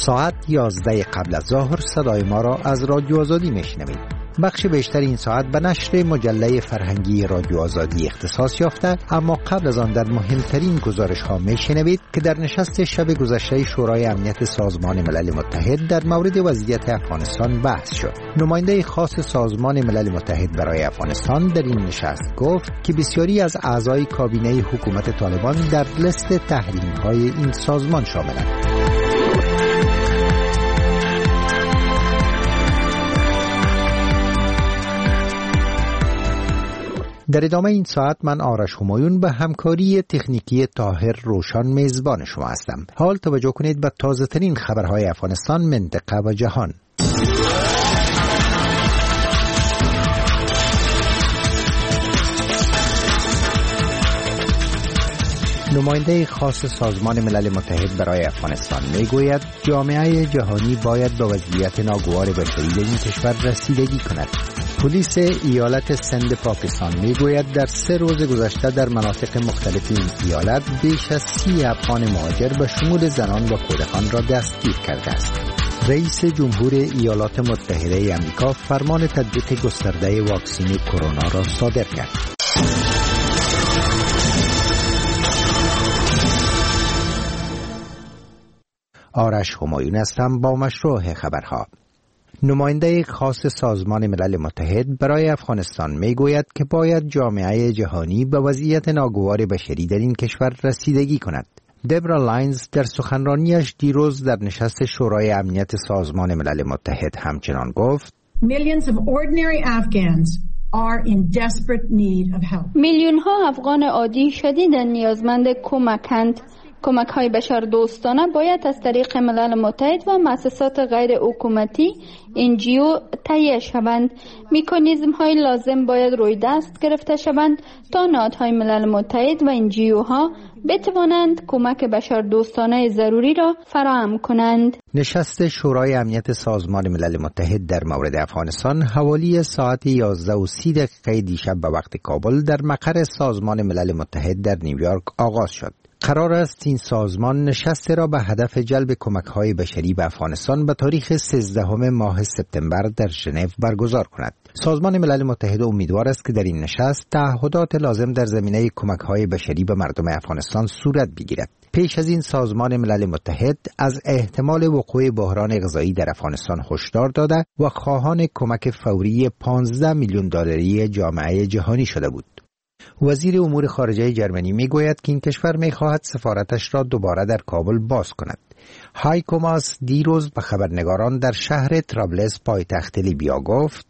ساعت 11 قبل از ظهر صدای ما را از رادیو آزادی میشنوید. بخش بیشتر این ساعت به نشر مجله فرهنگی رادیو آزادی اختصاص یافته، اما قبل از آن در مهمترین گزارش ها میشنوید که در نشست شب گذشته شورای امنیت سازمان ملل متحد در مورد وضعیت افغانستان بحث شد. نماینده خاص سازمان ملل متحد برای افغانستان در این نشست گفت که بسیاری از اعضای کابینه حکومت طالبان در لیست تحریمی های این سازمان شاملند. در ادامه این ساعت من آرش همایون به همکاری تکنیکی طاهر روشن میزبان شما هستم. حال توجه کنید به تازه ترین خبرهای افغانستان، منطقه و جهان. نماینده خاص سازمان ملل متحد برای افغانستان میگوید جامعه جهانی باید به وضعیت ناگوار بشری در این کشور رسیدگی کند. پلیس ایالت سند پاکستان میگوید در 3 روز گذشته در مناطق مختلف این ایالت بیش از 30 افغان مهاجر به شمول زنان و کودکان را دستگیر کرده است. رئیس جمهور ایالات متحده آمریکا فرمان تطبیق گسترده واکسن کرونا را صادر کرد. آرش همایون هستم با مشروع خبرها. نماینده خاص سازمان ملل متحد برای افغانستان میگوید که باید جامعه جهانی به وضعیت ناگوار بشری در این کشور رسیدگی کند. دبرا لاینز در سخنرانیش دیروز در نشست شورای امنیت سازمان ملل متحد همچنان گفت Millions of ordinary Afghans are in desperate need of help. میلیون ها افغان عادی شدیداً نیازمند کمکند. کمک های بشر دوستانه باید از طریق ملل متحد و مؤسسات غیر حکومتی NGO تهیه شوند. مکانیزم های لازم باید روی دست گرفته شوند تا نهادهای ملل متحد و NGO ها بتوانند کمک بشر دوستانه ضروری را فراهم کنند. نشست شورای امنیت سازمان ملل متحد در مورد افغانستان حوالی ساعت 11:30 دیشب به وقت کابل در مقر سازمان ملل متحد در نیویورک آغاز شد. قرار است این سازمان نشست را به هدف جلب کمک‌های بشری به افغانستان به تاریخ 13 ماه سپتامبر در ژنو برگزار کند. سازمان ملل متحد امیدوار است که در این نشست تعهدات لازم در زمینه کمک‌های بشری به مردم افغانستان صورت بگیرد. پیش از این سازمان ملل متحد از احتمال وقوع بحران غذایی در افغانستان هشدار داده و خواهان کمک فوری 15 میلیون دلاری جامعه جهانی شده بود. وزیر امور خارجه جرمنی میگوید که این کشور میخواهد سفارتش را دوباره در کابل باز کند. هایکو ماس دیروز به خبرنگاران در شهر طرابلس پایتخت لیبیا گفت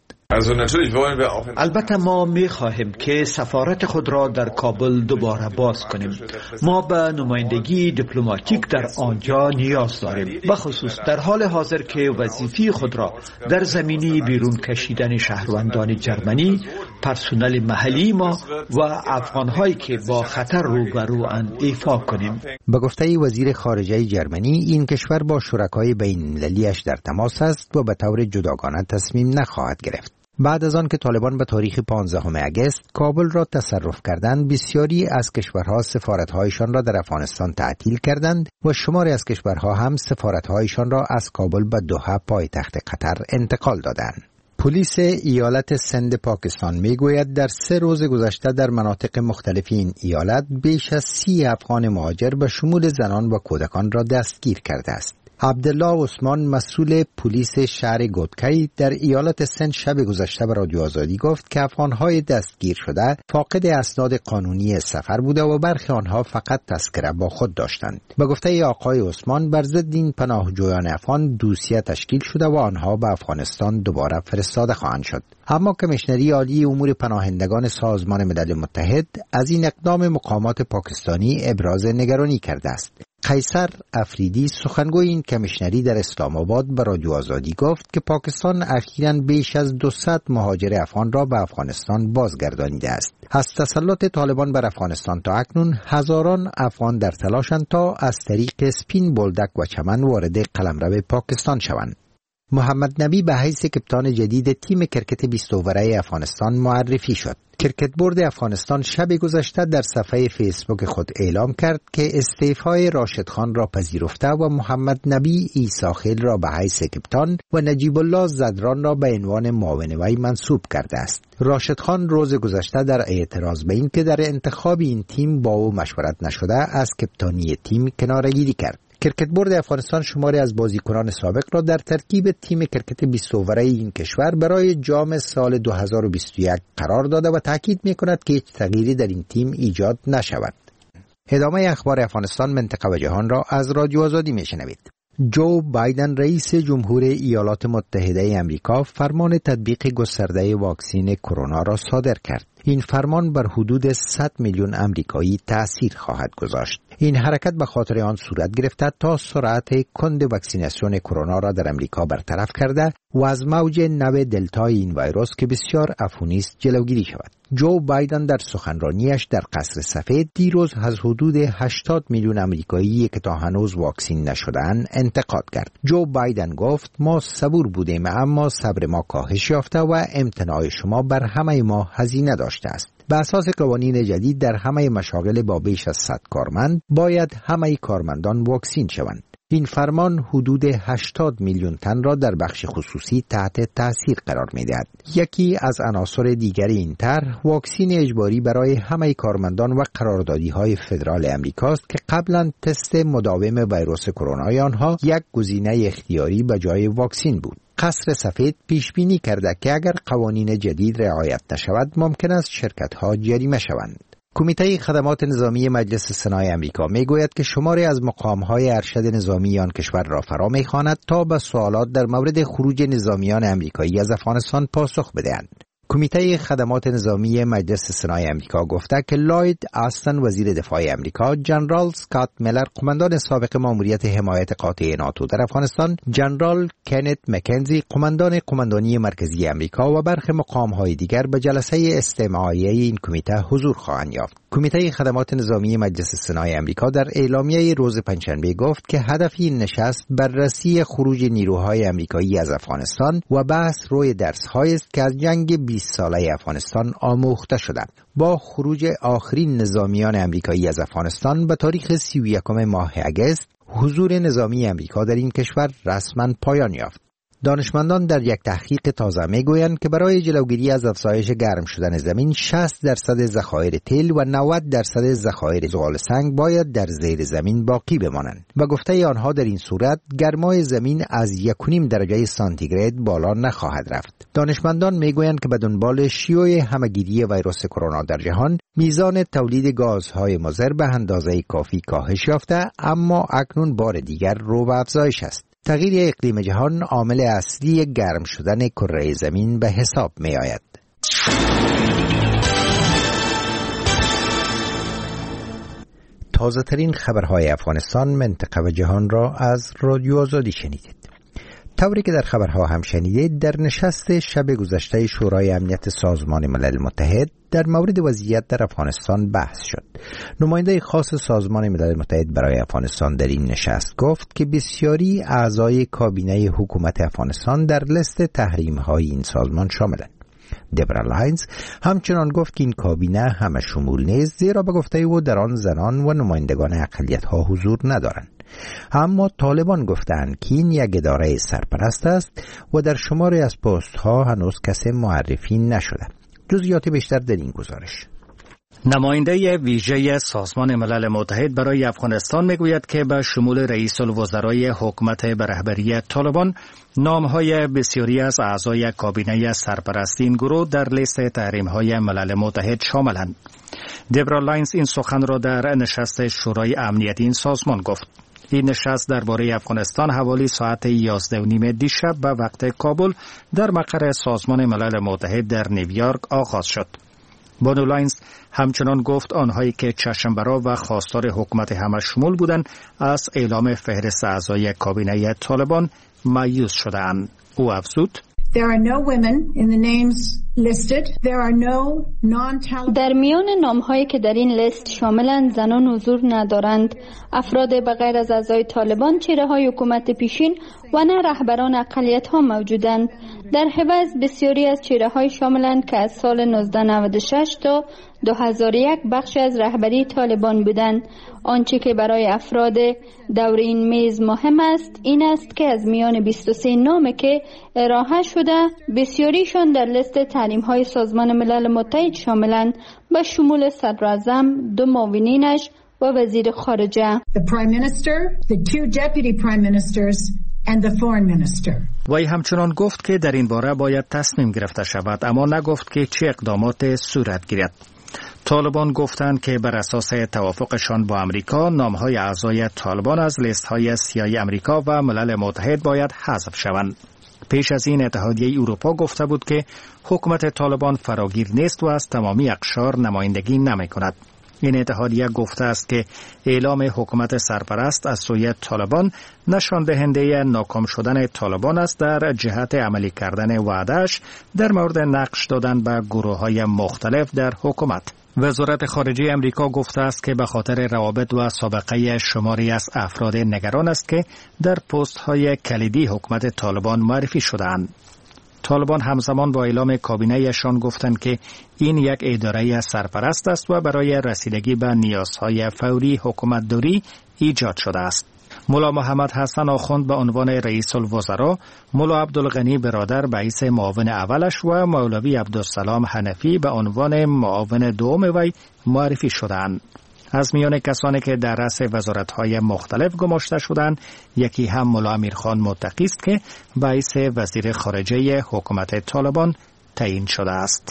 البته ما می‌خواهیم که سفارت خود را در کابل دوباره باز کنیم. ما به نمایندگی دیپلماتیک در آنجا نیاز داریم، به خصوص در حال حاضر که وظیفه خود را در زمینه بیرون کشیدن شهروندان جرمنی، پرسنل محلی ما و افغان‌هایی که با خطر روبروند ایفا کنیم. به گفته وزیر خارجه جرمنی، این کشور با شرکای بین‌المللی‌اش در تماس است و به طور جداگانه تصمیم نخواهد گرفت. بعد از آن که طالبان به تاریخ 15 اگست کابل را تصرف کردند، بسیاری از کشورها سفارت‌هایشان را در افغانستان تعطیل کردند و شماری از کشورها هم سفارت‌هایشان را از کابل به دوحه پایتخت قطر انتقال دادند. پلیس ایالت سند پاکستان میگوید در 3 روز گذشته در مناطق مختلف این ایالت بیش از 30 افغان مهاجر به شمول زنان و کودکان را دستگیر کرده است. عبدالله عثمان مسئول پلیس شهر گودکی در ایالت سند شب گذشته به رادیو آزادی گفت که افغان‌های دستگیر شده فاقد اسناد قانونی سفر بوده و برخی آنها فقط تذکره با خود داشتند. به گفته آقای عثمان بر ضد این پناهجویان افغان دوسیه تشکیل شده و آنها به افغانستان دوباره فرستاده خواهند شد. اما کمیشنری عالی امور پناهندگان سازمان ملل متحد از این اقدام مقامات پاکستانی ابراز نگرانی کرده است. قیصر افریدی سخنگوی این کمیشنری در اسلام آباد به رادیو آزادی گفت که پاکستان اخیراً بیش از 200 مهاجر افغان را به افغانستان بازگردانیده است. از تسلط طالبان بر افغانستان تا اکنون هزاران افغان در تلاشند تا از طریق سپین بولدک و چمن وارد قلمرو پاکستان شوند. محمد نبی به حیث کپتان جدید تیم کرکت 20 اووره افغانستان معرفی شد. کرکت بورد افغانستان شب گذشته در صفحه فیسبوک خود اعلام کرد که استعفای راشد خان را پذیرفته و محمد نبی عیسی خیل را به حیث کپتان و نجیب الله زدران را به عنوان معاون وی منصوب کرده است. راشد خان روز گذشته در اعتراض به این که در انتخاب این تیم با او مشورت نشده از کپتانی تیم کناره‌گیری کرد. کرکت بورد افغانستان شماری از بازیکنان سابق را در ترکیب تیم کرکت 20 اووره این کشور برای جام سال 2021 قرار داده و تاکید می‌کند که هیچ تغییری در این تیم ایجاد نشود. ادامه اخبار افغانستان، منطقه و جهان را از رادیو آزادی میشنوید. جو بایدن رئیس جمهور ایالات متحده آمریکا فرمان تطبیق گسترده واکسن کرونا را صادر کرد. این فرمان بر حدود 100 میلیون آمریکایی تأثیر خواهد گذاشت. این حرکت به خاطر آن صورت گرفته تا سرعت کند واکسیناسیون کرونا را در آمریکا برطرف کرده و از موج نو دلتای این ویروس که بسیار عفونی است جلوگیری شود. جو بایدن در سخنرانیش در قصر سفید دیروز از حدود 80 میلیون آمریکایی که تا هنوز واکسین نشده‌اند انتقاد کرد. جو بایدن گفت ما صبور بودیم اما صبر ما کاهش یافته و امتناع شما بر همه ما هزینه داشته است. به اساس قوانین جدید در همه مشاغل با بیش از 100 کارمند باید همه کارمندان واکسین شوند. این فرمان حدود 80 میلیون تن را در بخش خصوصی تحت تاثیر قرار می‌دهد. یکی از عناصر دیگر این طرح واکسین اجباری برای همه کارمندان و قراردادی‌های فدرال امریکاست که قبلا تست مداوم ویروس کرونا آنها یک گزینه اختیاری به جای واکسین بود. قصر سفید پیش بینی کرده که اگر قوانین جدید رعایت نشود ممکن است شرکت‌ها جریمه شوند. کمیته خدمات نظامی مجلس سنای آمریکا میگوید که شماری از مقام‌های ارشد نظامی آن کشور را فرا می‌خواند تا به سوالات در مورد خروج نظامیان آمریکایی از افغانستان پاسخ بدهند. کمیته خدمات نظامی مجلس سنای آمریکا گفته که لوید آستن وزیر دفاع آمریکا، جنرال اسکات میلر قماندان سابق ماموریت حمایت قاطع ناتو در افغانستان، جنرال کنت مکنزی قماندانی مرکزی آمریکا و برخی مقام‌های دیگر به جلسه استماعیه این کمیته حضور خواهند یافت. کمیته خدمات نظامی مجلس سنای آمریکا در اعلامیه روز پنجشنبه گفت که هدف این نشست بررسی خروج نیروهای آمریکایی از افغانستان و بحث روی درس‌هایی است که از جنگ 20 ساله افغانستان آموخته شدند. با خروج آخرین نظامیان آمریکایی از افغانستان به تاریخ 31 ماه اگست، حضور نظامی آمریکا در این کشور رسما پایان یافت. دانشمندان در یک تحقیق تازه میگویند که برای جلوگیری از افزایش گرم شدن زمین 60% ذخایر تیل و 90% ذخایر زغال سنگ باید در زیر زمین باقی بمانند و گفته آنها در این صورت گرمای زمین از 1.5 درجه سانتیگراد بالا نخواهد رفت. دانشمندان میگویند که به دنبال شیوع همه‌گیری ویروس کرونا در جهان میزان تولید گازهای مضر به اندازه کافی کاهش یافته، اما اکنون بار دیگر رو به افزایش است. تغییر اقلیم جهان عامل اصلی گرم شدن کره زمین به حساب می آید. تازه ترین خبرهای افغانستان، منطقه و جهان را از رادیو آزادی شنیدید. طوری که در خبرها هم شنیدید، در نشست شب گذشته شورای امنیت سازمان ملل متحد در مورد وضعیت در افغانستان بحث شد. نماینده خاص سازمان ملل متحد برای افغانستان در این نشست گفت که بسیاری اعضای کابینه حکومت افغانستان در لیست تحریم‌های این سازمان شاملند. دبرا لاینز همچنان گفت که این کابینه همه شمول نیست، زیرا به گفته او در آن زنان و نمایندگان اقلیت‌ها حضور ندارند. اما طالبان گفتند که این یک اداره سرپرست است و در شماری از پست‌ها هنوز کسی معرفی نشده. جزئیات بیشتر در این گزارش. نماینده ویژه سازمان ملل متحد برای افغانستان میگوید که به شمول رئیس الوزرای حکومت به رهبری طالبان، نام‌های بسیاری از اعضای کابینه سرپرستی این گروه در لیست تحریم‌های ملل متحد شاملند. دبرا لاینز این سخن را در نشست شورای امنیتی این سازمان گفت. این نشست درباره افغانستان حوالی ساعت 11:30 دیشب به وقت کابل در مقر سازمان ملل متحد در نیویورک آغاز شد. بانو لاینز همچنان گفت آنهایی که چشم‌برا و خواستار حکومت همه شمول بودند از اعلام فهرست اعضای کابینه طالبان مایوس شدند. او افزود: در میان نام‌هایی که در این لیست شاملند زنان حضور ندارند. افراد به غیر از اعضای طالبان، چهره‌های حکومت پیشین و نه رهبران اقلیت ها موجودند. در حوض بسیاری از چهره های شاملند که از سال 1996 تا 2001 بخش از رهبری طالبان بودند. آنچه که برای افراد دور این میز مهم است این است که از میان 23 نام که ارائه شده بسیاریشان در لیست تحریم های سازمان ملل متحد شاملند، به شمول صدراعظم، 2 معاونینش و وزیر خارجه. The Prime Minister, the 2 Deputy Prime Ministers and the Foreign Minister. وی همچنان گفت که در این باره باید تصمیم گرفته شود، اما نگفت که چه اقدامات صورت گیرد. طالبان گفتند که بر اساس توافقشان با امریکا نامهای اعضای طالبان از لیست‌های سیاه امریکا و ملل متحد باید حذف شوند. پیش از این اتحادیه اروپا گفته بود که حکومت طالبان فراگیر نیست و از تمامی اقشار نمایندگی نمی‌کند. این اتحادیه گفته است که اعلام حکومت سرپرست از سوی طالبان نشان دهنده ناکام شدن طالبان است در جهت عملی کردن وعده‌اش در مورد نقش دادن به گروه‌های مختلف در حکومت. وزارت خارجه امریکا گفته است که به خاطر روابط و سابقه شماری از افراد نگران است که در پست‌های کلیدی حکومت طالبان معرفی شده‌اند. طالبان همزمان با اعلام کابینه‌شان گفتند که این یک اداره سرپرست است و برای رسیدگی به نیازهای فوری حکومتداری ایجاد شده است. ملا محمد حسن آخوند به عنوان رئیس الوزراء، ملا عبدالغنی برادر به حیث معاون اولش و مولوی عبدالسلام حنفی به عنوان معاون دوم وی معرفی شدند. از میان کسانی که در رأس وزارت‌های مختلف گماشته شدند، یکی هم ملا امیرخان متقی است که به حیث وزیر خارجه حکومت طالبان تعیین شده است.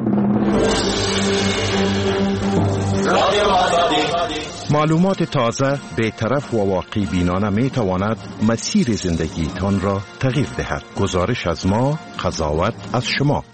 معلومات تازه، بی‌طرف و واقعی بینانه می تواند مسیر زندگیتان را تغییر دهد. گزارش از ما، قضاوت از شما.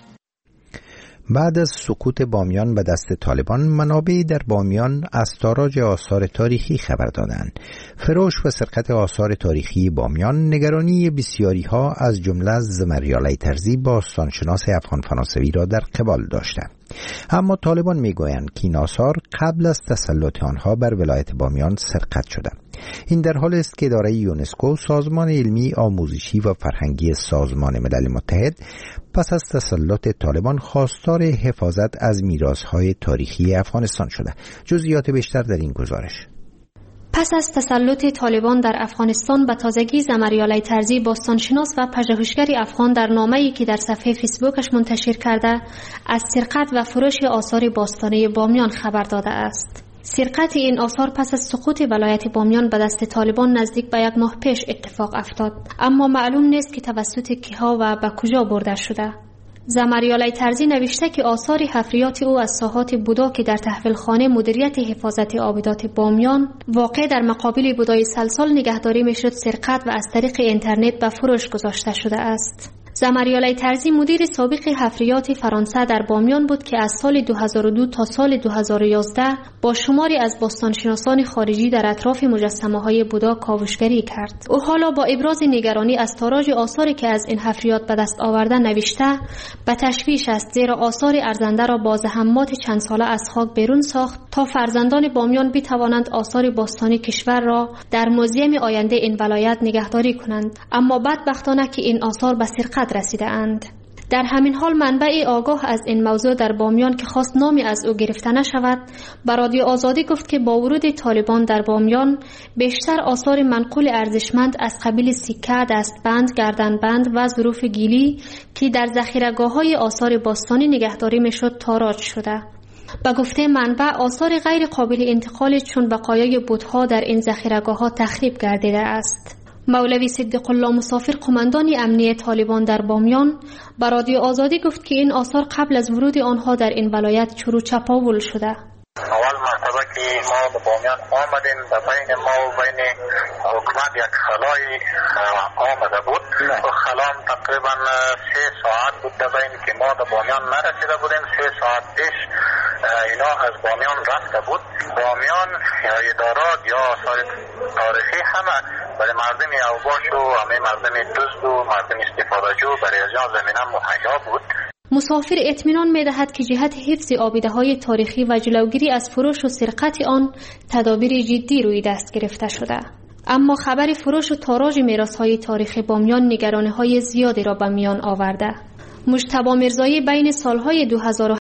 بعد از سقوط بامیان به دست طالبان، منابعی در بامیان از تاراج آثار تاریخی خبر دادند. فروش و سرقت آثار تاریخی بامیان نگرانی بسیاری ها از جمله زمریاله ترزی باستانشناس افغان فرانسوی را در قبال داشته. اما طالبان میگویند که این آثار قبل از تسلط آنها بر ولایت بامیان سرقت شده. این در حالی است که اداره یونسکو، سازمان علمی، آموزشی و فرهنگی سازمان ملل متحد، پس از تسلط طالبان خواستار حفاظت از میراث‌های تاریخی افغانستان شده. جزئیات بیشتر در این گزارش. پس از تسلط طالبان در افغانستان، به تازگی زمریاله ترزی باستانشناس و پژوهشگر افغان در نامه‌ای که در صفحه فیسبوکش منتشر کرده از سرقت و فروش آثار باستانی بامیان خبر داده است. سرقت این آثار پس از سقوط ولایت بامیان به دست طالبان نزدیک به 1 ماه پیش اتفاق افتاد، اما معلوم نیست که توسط کیها و به کجا برده شده. زمریاله ترزی نوشته که آثار حفریات او از ساحات بودا که در تحویلخانه مدیریت حفاظت آبادات بامیان واقع در مقابل بودای سلسال نگهداری میشد، سرقت و از طریق اینترنت به فروش گذاشته شده است. زمریاله ترزی مدیر سابق حفریات فرانسه در بامیان بود که از سال 2002 تا سال 2011 با شماری از باستانشناسان خارجی در اطراف مجسمه‌های بودا کاوشگری کرد. او حالا با ابراز نگرانی از تاراج آثاری که از این حفریات به دست آورده نوشته به تشویش است، زیرا آثار ارزنده را با زحمات چند ساله از خاک بیرون ساخت تا فرزندان بامیان بتوانند آثار باستانی کشور را در موزیم آینده این ولایت نگهداری کنند، اما بدبختانه که این آثار به سرقت رسیده اند. در همین حال منبع آگاه از این موضوع در بامیان که خواست نامی از او گرفته نشود، به رادیو آزادی گفت که با ورود طالبان در بامیان بیشتر آثار منقول ارزشمند از قبیل سکه، دستبند، گردنبند و ظروف گیلی که در ذخیره‌گاه‌های آثار باستانی نگهداری میشد تاراج شده. به گفته منبع آثار غیر قابل انتقال چون بقایای بت‌ها در این ذخیره‌گاه‌ها تخریب گردیده است. مولوی صدیق الله مسافر، قماندان امنیه طالبان در بامیان، به رادیو آزادی گفت که این آثار قبل از ورود آنها در این ولایت چرو چپاول شده. اول مرتبه که ما به بامیان آمدیم، در بین ما و بین حکومت یک خلای آمده بود و خلام تقریبا 3 ساعت بود در بین که ما در بامیان نرسیده بودیم. 3 ساعت پیش اینا از بامیان رفته بود. بامیان یا ادارات یا آثار تاریخی همه برای مردم اوباش و همه مردم دزد و مردم استفاده جو برای از زمینه مهیا بود. مسافر اطمینان می‌دهد که جهت حفظ آباده‌های تاریخی و جلوگیری از فروش و سرقت آن تدابیر جدی روی دست گرفته شده. اما خبر فروش و تاراج میراث‌های تاریخی بامیان نگرانی‌های زیادی را به میان آورده. مجتبی میرزایی بین سالهای 2008